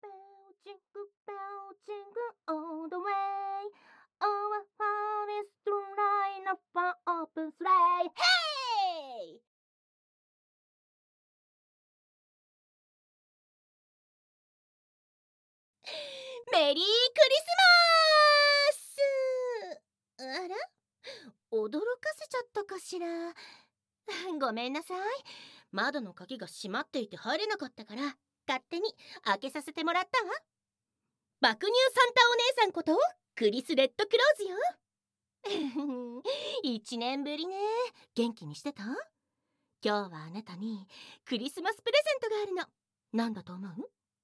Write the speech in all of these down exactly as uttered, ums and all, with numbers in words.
Jingle bell, jingle all the way. Oh, what fun is to ride in a fun open sleigh. Hey! メリークリスマス。あら、驚かせちゃったかしら。ごめんなさい。窓の鍵が閉まっていて入れなかったから勝手に開けさせてもらったわ。爆乳サンタお姉さんことクリス・レッドクローズよ。一年ぶりね。元気にしてた？今日はあなたにクリスマスプレゼントがあるの。なんだと思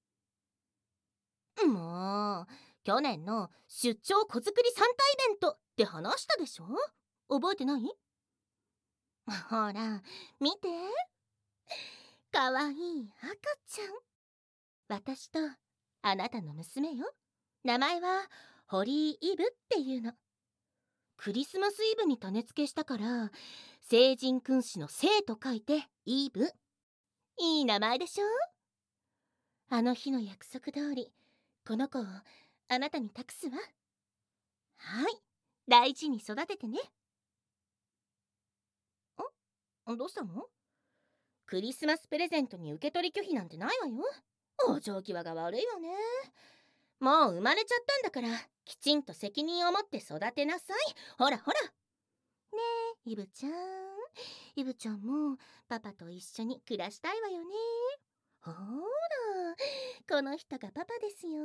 う？もう去年の出張子作りサンタイベントって話したでしょ？覚えてない？ほら見て、かわいい赤ちゃん。私とあなたの娘よ。名前はホリーイブっていうの。クリスマスイブに種付けしたから聖人君子の聖と書いてイブ。いい名前でしょ？あの日の約束通りこの子をあなたに託すわ。はい、大事に育ててね。ん？どうしたの？クリスマスプレゼントに受け取り拒否なんてないわよ。お嬢際が悪いわね。もう生まれちゃったんだからきちんと責任を持って育てなさい。ほらほら。ねえイブちゃん、イブちゃんもパパと一緒に暮らしたいわよね。ほら、この人がパパですよ。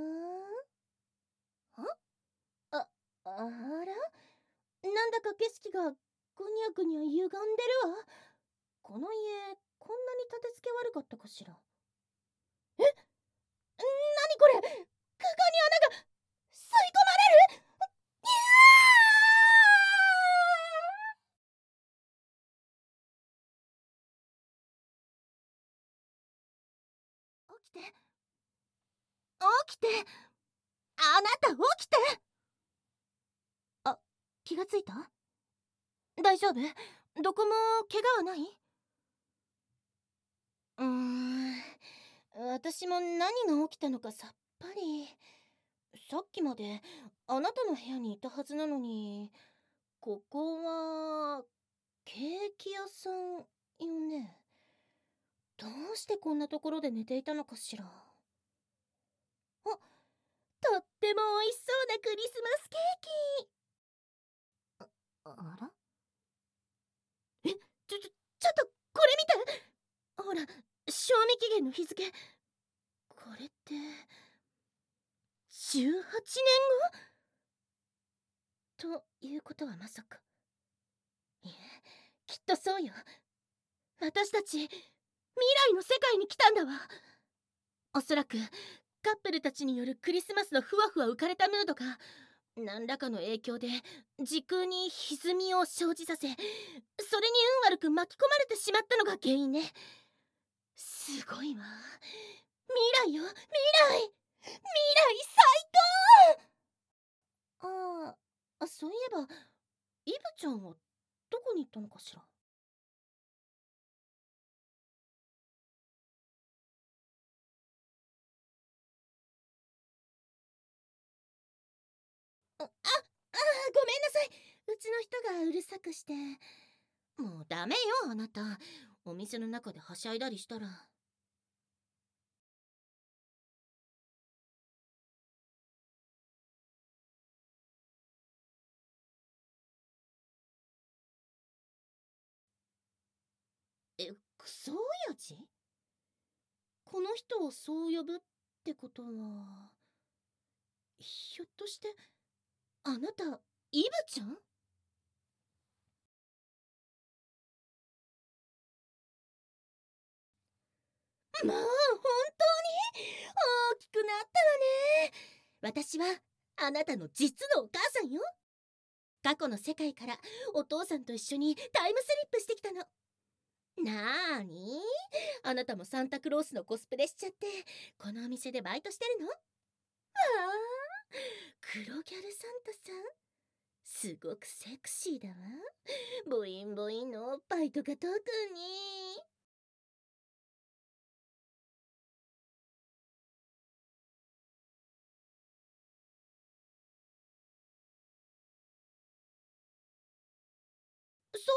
あ、あ、あら、なんだか景色がぐにゃぐにゃ歪んでるわ。この家こんなに立て付け悪かったかしら。え、なにこれ、空間に穴が吸い込まれる。いやー、起きて起きて、あなた起きて。あ、気がついた？大丈夫？どこも怪我はない？うーん、私も何が起きたのかさっぱり。さっきまであなたの部屋にいたはずなのに、ここはケーキ屋さんよね。どうしてこんなところで寝ていたのかしら。あ、とっても美味しそうなクリスマスケーキ。あ、あら？え、ちょ、ちょ、ちょっとこれ見て。ほら、賞味期限の日付。これってじゅうはちねんご？ということはまさか。いえ、きっとそうよ。私たち未来の世界に来たんだわ。おそらくカップルたちによるクリスマスのふわふわ浮かれたムードが何らかの影響で時空に歪みを生じさせ、それに運悪く巻き込まれてしまったのが原因ね。すごいわ。未来よ、未来、未来最高。ああ、そういえばイブちゃんはどこに行ったのかしら。あ、あ、あ、ごめんなさい。うちの人がうるさくして。もうダメよあなた。お店の中ではしゃいだりしたら。え、クソ親父？この人をそう呼ぶってことは、ひょっとしてあなたイブちゃん？まあ本当に大きくなったわね。私はあなたの実のお母さんよ。過去の世界からお父さんと一緒にタイムスリップしてきたの。なーに、あなたもサンタクロースのコスプレしちゃってこのお店でバイトしてるの？ああ、黒ギャルサンタさん、すごくセクシーだわ。ボインボインのおっぱいとか特に。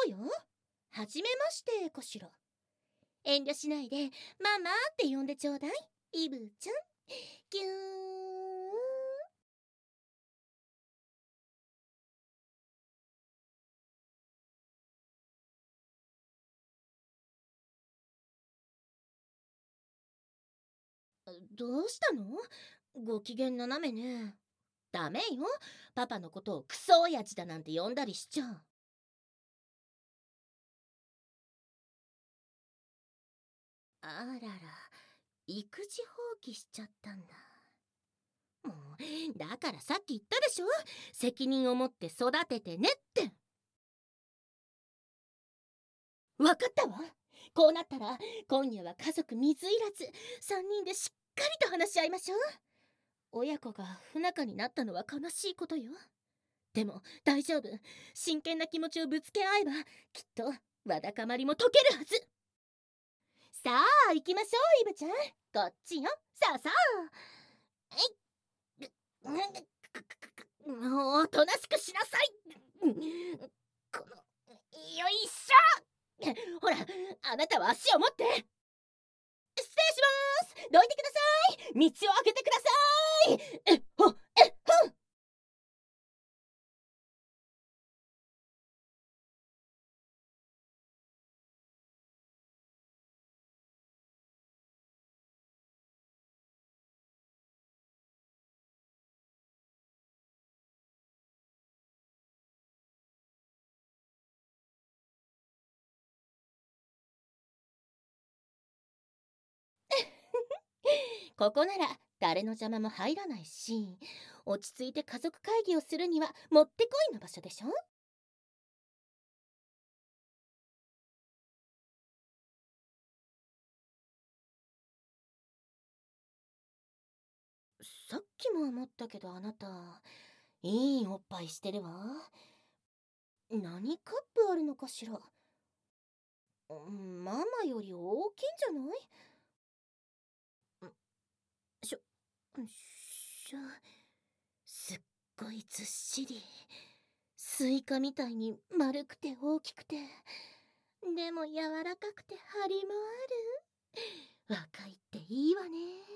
うよ。はじめましてかしら。遠慮しないでママって呼んでちょうだい、イブちゃん。キューン。どうしたの？ご機嫌斜めね。ダメよ、パパのことをクソ親父だなんて呼んだりしちゃ。あらら、育児放棄しちゃったんだ。もうだからさっき言ったでしょ、責任を持って育ててねって。わかったわ。こうなったら今夜は家族水入らずさんにんでしっかりと話し合いましょう。親子が不仲になったのは悲しいことよ。でも大丈夫、真剣な気持ちをぶつけ合えばきっとわだかまりも解けるはず。さあ行きましょう、イブちゃん。こっちよ。さあさあ。えいもうおとなしくしなさい。このよいしょ。ほら、あなたは足を持って。失礼します。どいてください。道を開けてください。えっほえっほん。ここなら誰の邪魔も入らないし、落ち着いて家族会議をするにはもってこいの場所でしょ。さっきも思ったけど、あなたいいおっぱいしてるわ。何カップあるのかしら。ママより大きいんじゃない？しょしょすっごいずっしり、スイカみたいに丸くて大きくて、でも柔らかくて張りもある。若いっていいわね。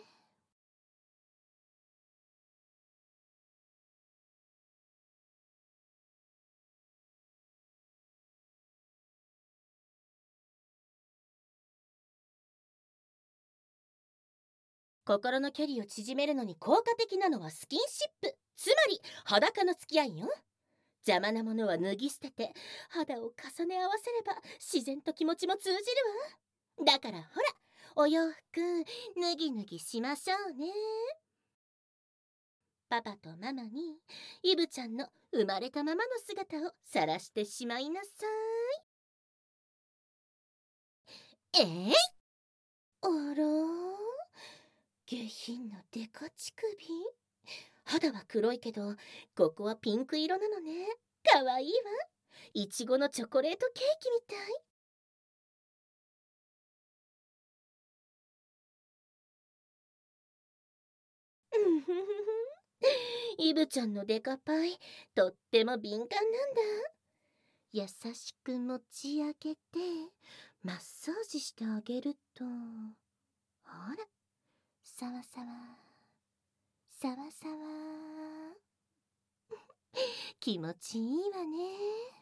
心の距離を縮めるのに効果的なのはスキンシップ、つまり裸の付き合いよ。邪魔なものは脱ぎ捨てて肌を重ね合わせれば自然と気持ちも通じるわ。だからほら、お洋服脱ぎ脱ぎしましょうね。パパとママにイブちゃんの生まれたままの姿を晒してしまいなさい。えい、あら、下品なデカ乳首。肌は黒いけどここはピンク色なのね。かわいいわ。いちごのチョコレートケーキみたい。うんふふふ。イブちゃんのデカパイ、とっても敏感なんだ。優しく持ち上げてマッサージしてあげると、ほら、さわさわさわさわ。気持ちいいわね。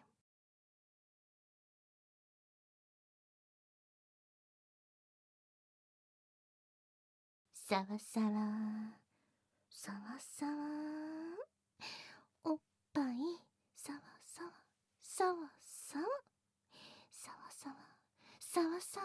さわさわさわさわ、おっぱいさわさわさわさわさわさわさわさ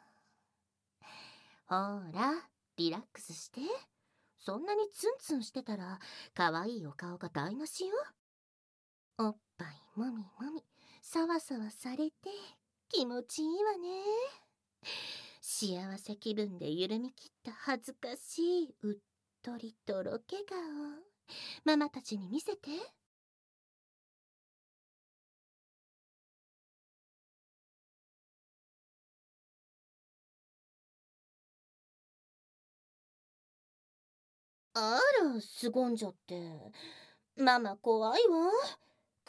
わ。ほら、リラックスして。そんなにツンツンしてたらかわいいお顔が台無しよ。おっぱいもみもみさわさわされて気持ちいいわね。幸せ気分で緩み切った恥ずかしいうっとりとろけ顔、ママたちに見せて。あら、すごんじゃって。ママ怖いわ。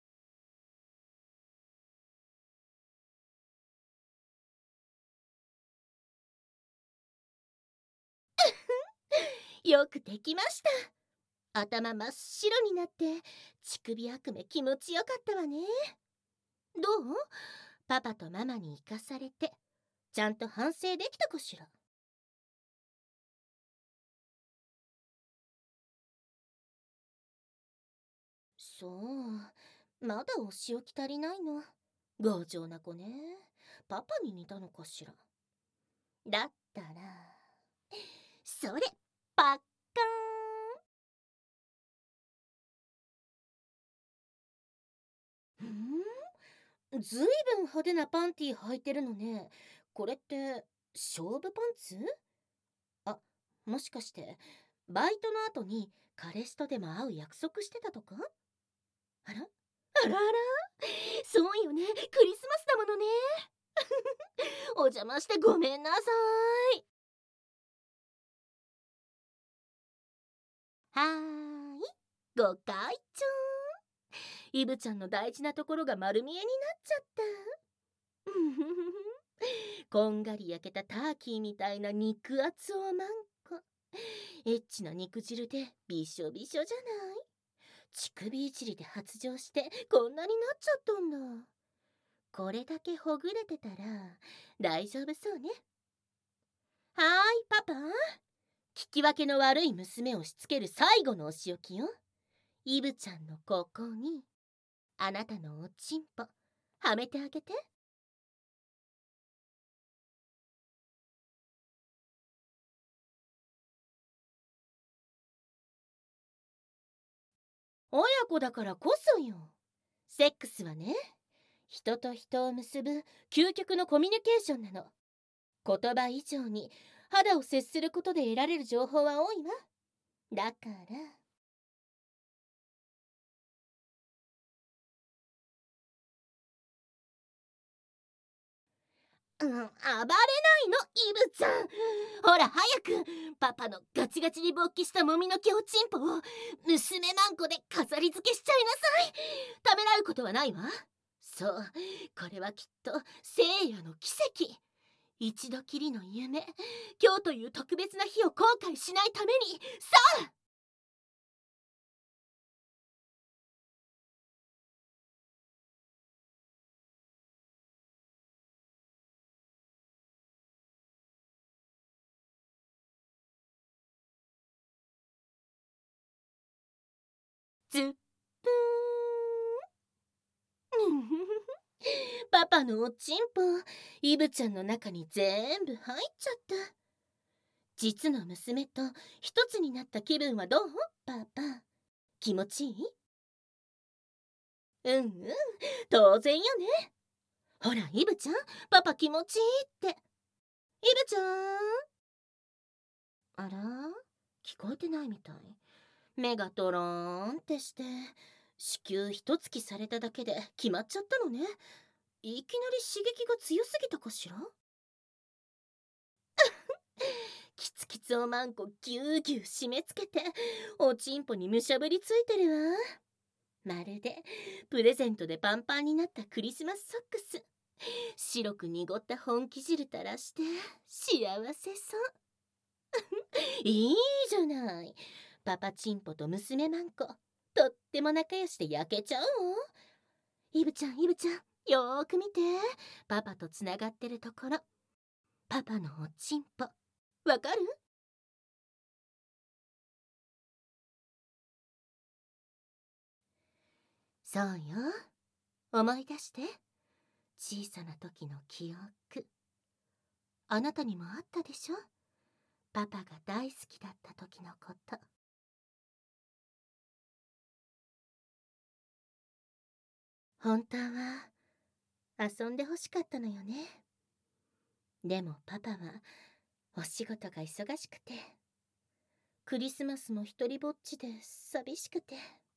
よくできました。頭真っ白になって乳首悪夢気持ちよかったわね。どう？パパとママに生かされてちゃんと反省できたかしら。そう、まだお仕置き足りないの。強情な子ね。パパに似たのかしら。だったらそれ、パッカーん。んずいぶん派手なパンティー履いてるのね。これって勝負パンツ？あ、もしかしてバイトの後に彼氏とでも会う約束してたとか？あらあらあら、そうよね、クリスマスだものね。お邪魔してごめんなさい。はーい、ご会長。イブちゃんの大事なところが丸見えになっちゃった。うんふふふこんがり焼けたターキーみたいな肉厚おまんこ。エッチな肉汁でびしょびしょじゃない。乳首いじりで発情してこんなになっちゃったんだ。これだけほぐれてたら大丈夫そうね。はーい、パパ。聞き分けの悪い娘をしつける最後のお仕置きよ。イブちゃんのここにあなたのおちんぽはめてあげて。親子だからこそよ。セックスはね、人と人を結ぶ究極のコミュニケーションなの。言葉以上に肌を接することで得られる情報は多いわ。だからうん、暴れないの、イブちゃん。ほら早くパパのガチガチに勃起したもみの毛おちんぽを娘マンコで飾り付けしちゃいなさい。ためらうことはないわ。そう、これはきっと聖夜の奇跡。一度きりの夢。今日という特別な日を後悔しないために。さあ、ずっぷーんパパのおちんぽイブちゃんの中に全部入っちゃった。実の娘と一つになった気分はどう？パパ、気持ちいい？うんうん、当然よね。ほらイブちゃん、パパ気持ちいいって。イブちゃん、あら、聞こえてないみたい。目がトローンってして子宮一突きされただけで決まっちゃったのね。いきなり刺激が強すぎたかしら。キツキツおまんこぎゅうぎゅう締め付けておちんぽにむしゃぶりついてるわ。まるでプレゼントでパンパンになったクリスマスソックス。白く濁った本気汁垂らして幸せそう。いいじゃない。パパチンポと娘マンコとっても仲良しで焼けちゃうの。イブちゃんイブちゃん、よーく見て。パパとつながってるところ。パパのおちんぽわかる？そうよ、思い出して。小さな時の記憶。あなたにもあったでしょ？パパが大好きだった時のこと。本当は遊んでほしかったのよね。でもパパはお仕事が忙しくて、クリスマスも一りぼっちで寂しくて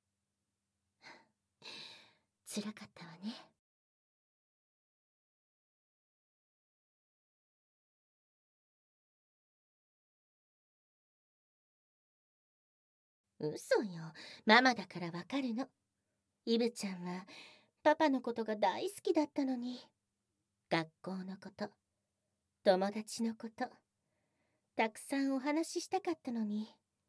辛かったわね。嘘よ、ママだからわかるの。イブちゃんはパパのことが大好きだったのに。学校のこと、友達のこと、たくさんお話ししたかったのに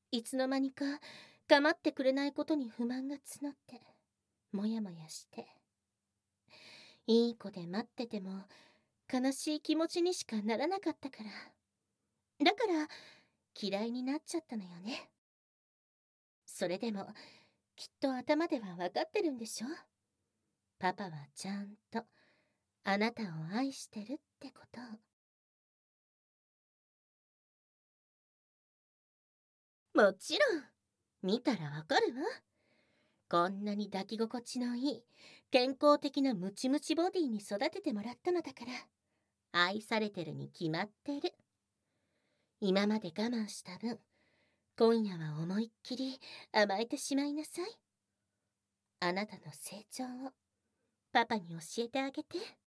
いつの間にか構ってくれないことに不満が募って、もやもやして、いい子で待ってても悲しい気持ちにしかならなかったから。だから嫌いになっちゃったのよね。それでもきっと頭では分かってるんでしょ。パパはちゃんとあなたを愛してるってことを。もちろん見たらわかるわ。こんなに抱き心地のいい健康的なムチムチボディに育ててもらったのだから、愛されてるに決まってる。今まで我慢した分、今夜は思いっきり甘えてしまいなさい。あなたの成長をパパに教えてあげて。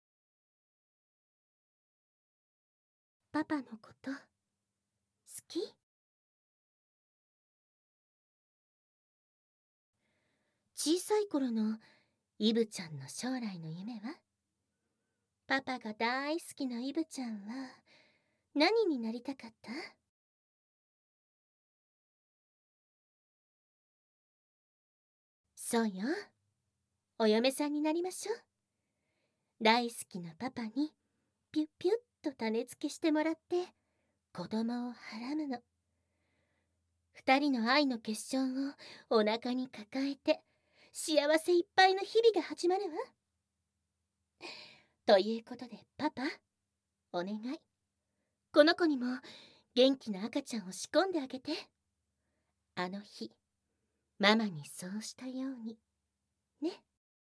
パパのこと好き？小さい頃のイブちゃんの将来の夢は？パパが大好きなイブちゃんは何になりたかった？そうよ、お嫁さんになりましょう。大好きなパパにピュッピュッと種付けしてもらって子供をはらむの。二人の愛の結晶をお腹に抱えて幸せいっぱいの日々が始まるわ。ということでパパ、お願い。この子にも元気な赤ちゃんを仕込んであげて。あの日、ママにそうしたように。ね。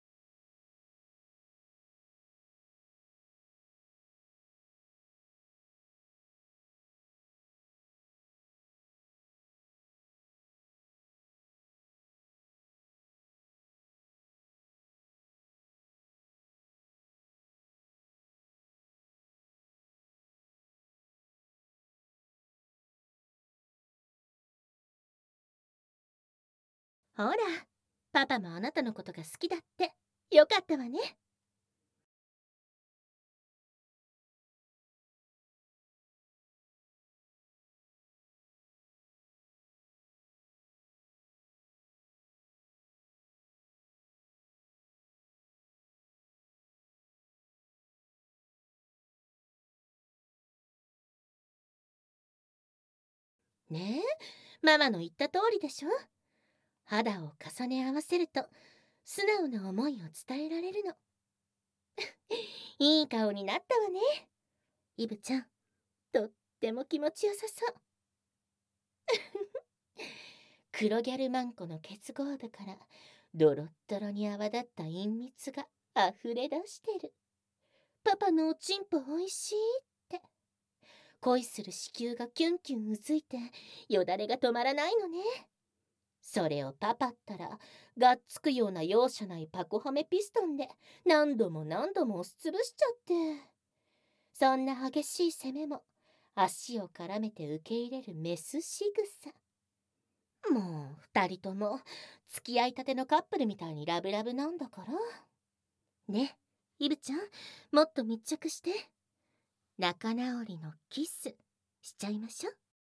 ほら、パパもあなたのことが好きだって。よかったわね。ねえ、ママの言った通りでしょ。肌を重ね合わせると素直な思いを伝えられるの。いい顔になったわね、イブちゃん。とっても気持ちよさそう。黒ギャルマンコの結合部からドロッドロに泡立った隠密が溢れ出してる。パパのおちんぽおいしいって恋する子宮がキュンキュンうずいてよだれが止まらないのね。それをパパったらがっつくような容赦ないパコハメピストンで何度も何度も押しつぶしちゃって、そんな激しい攻めも足を絡めて受け入れるメス仕草。もう二人とも付き合いたてのカップルみたいにラブラブなんだから。ね、イブちゃん、もっと密着して仲直りのキスしちゃいましょう。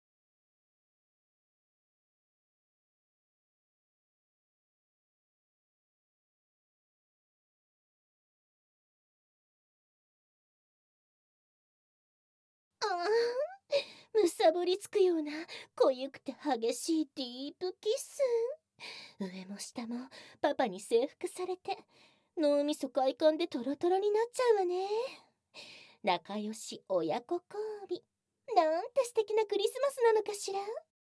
あー、むさぼりつくような濃ゆくて激しいディープキス。上も下もパパに征服されて脳みそ快感でトロトロになっちゃうわね。仲良し親子交尾なんて素敵なクリスマスなのかしら。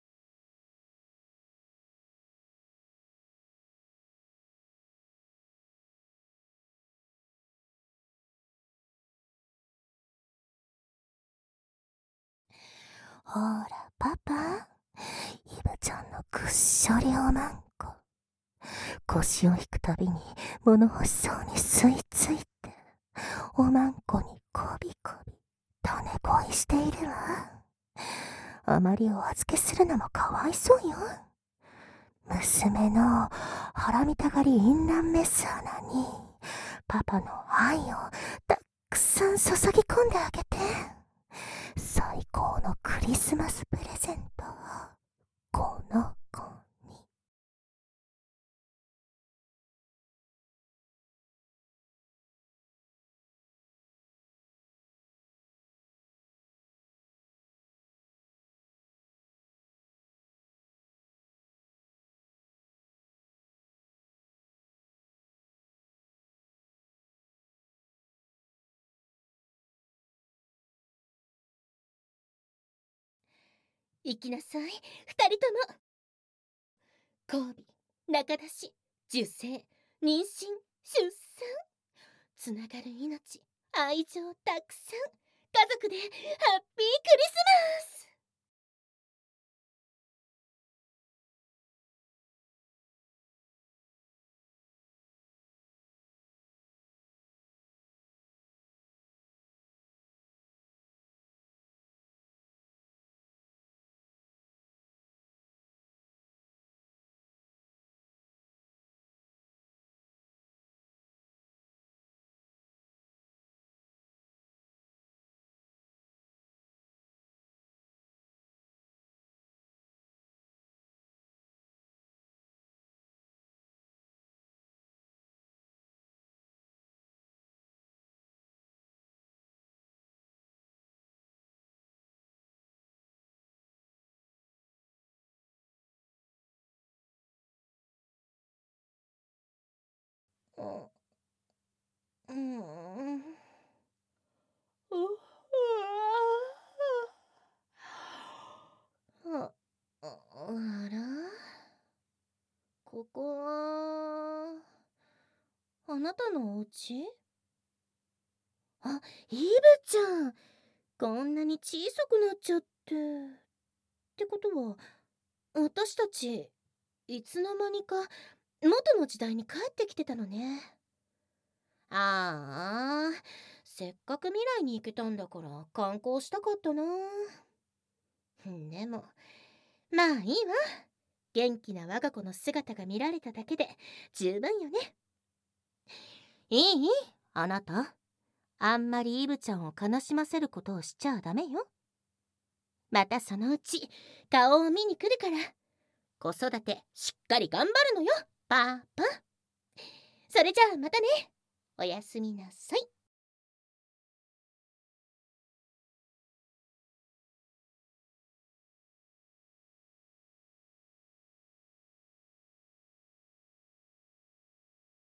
ほらパパ、イブちゃんのぐっしょりおまんこ、腰を引くたびに物欲しそうに吸い付いておまんこにこびこび種恋しているわ。あまりお預けするのもかわいそうよ。娘の腹みたがり淫乱メス穴にパパの愛をたくさん注ぎ込んであげて、最高のクリスマスプレゼントをこの行きなさい、二人とも。交尾、仲出し、受精、妊娠、出産、つながる命、愛情たくさん、家族でハッピークリスマス。うん、うん、あ、あら、ここはあなたのお家？あ、イブちゃん、こんなに小さくなっちゃって。ってことは、私たちいつの間にか元の時代に帰ってきてたのね。ああ、せっかく未来に行けたんだから観光したかったな。でも、まあいいわ。元気な我が子の姿が見られただけで十分よね。いい？あなた、あんまりイブちゃんを悲しませることをしちゃダメよ。またそのうち顔を見に来るから、子育てしっかり頑張るのよ、パパ。それじゃあまたね。おやすみなさい。